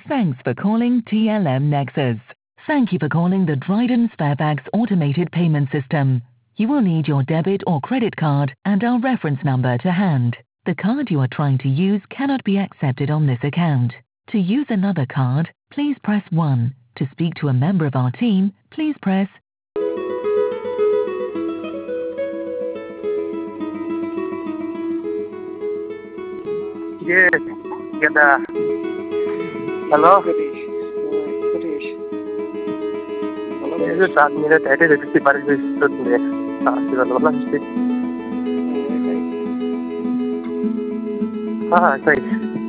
Thanks for calling TLM Nexus. Thank you for calling the Dryden Sparebags automated payment system. You will need your debit or credit card and our reference number to hand. The card you are trying to use cannot be accepted on this account. To use another card, please press 1. To speak to a member of our team, please press Yes, ganda. Hello? Yes, saat mere tete tete बारे में सुनने साथ वाला वाला हिस्से हाँ सही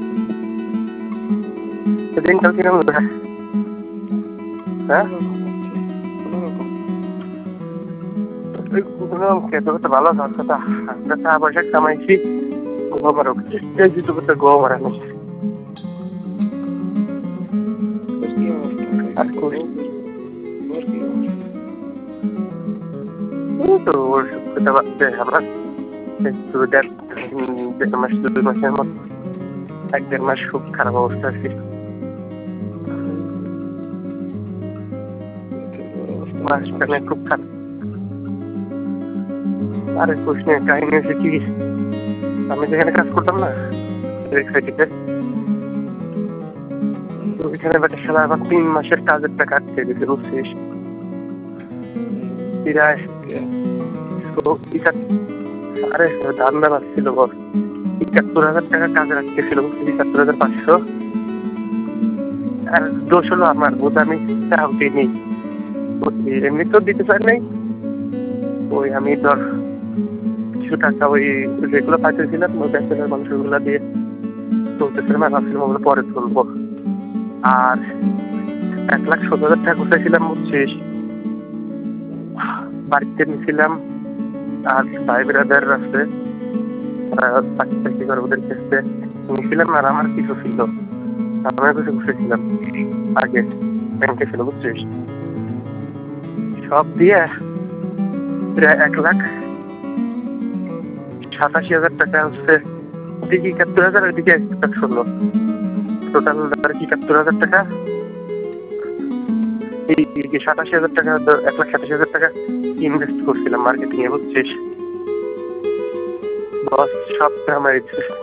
तो दिन कल कितना हुआ है हाँ कुछ क्या तो वाला साथ था तो आप ऐसे समय सी गोबर हो गया जी तो बता गोबर है आपको तो kita আমরা সুবিধার দেড় মাস 2 মাসের মতো 1-1.5 মাস খুব খারাপ অবস্থা ছিল মাসখানে খুব খারাপ আরে প্রশ্ন কাহিনী হচ্ছে কি আমি যেখানে কাজ করতাম না রেক্সাইটিতে তো ওইখানে একটা শালা আমার 3 মাসের কাজের টাকা আটকে দিয়েছে বুঝছিস প্রায় তো আরে ধান্দা ছিল বল ৭১,০০০ টাকা কাজে রাখতেছিল ৭১,৫০০ আর দোষ হলো আমার বোধ আমি চাও দিইনি এমনি তো দিতে চাই নাই ওই আমি ধর কিছু টাকা ওই যেগুলো পাইতেছিলাম ওই ব্যাচেলার মানুষগুলো দিয়ে চলতেছিলাম আর ভাবছিলাম ওগুলো পরে তুলবো আর ১,১৭,০০০ টাকা কোথায়ছিলাম বুঝছিস বাড়িতে নিয়েছিলাম আর ভাই ব্রাদার আছে চাকরি করে ওদের কাছে নিয়েছিলাম আর আমার কিছু ছিল আমার কাছে বসেছিলাম আগে ব্যাংকে ছিল বুঝছিস সব দিয়ে প্রায় ১,৮৭,০০০ টাকা হচ্ছে ওদিকে ৭১,০০০ ওইদিকে ১,১৬,০০০ টোটাল ৭১,০০০ টাকা এই ৮৭,০০০ টাকা ১,৮৭,০০০ টাকা ইনভেস্ট করছিলাম মার্কেটিং এ বুঝছিস বস সব আমার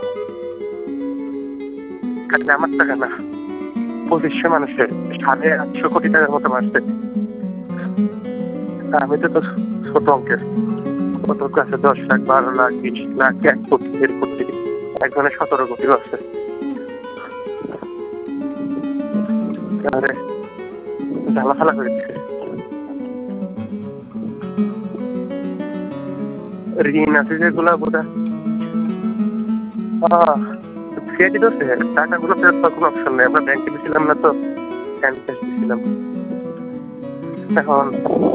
কারণ আমার টাকা না ২৫০০ মানুষের ৮৫০ কোটি টাকার মতো মারছে আমি তো ছোট অঙ্কের কত কাছে ১০ লাখ ১২ লাখ ২০ লাখ ১ কোটি ১.৫ কোটি একজনের ১৭ কোটি আছে ঝালা ফালা করে দিচ্ছে ঋণ আছে যেগুলো বোধহয় খেয়ে দিতে টাকাগুলো ফেরত পাওয়ার কোনো অপশন নেই আমরা ব্যাংকে দিয়েছিলাম না তো ক্যাশ দিয়েছিলাম এখন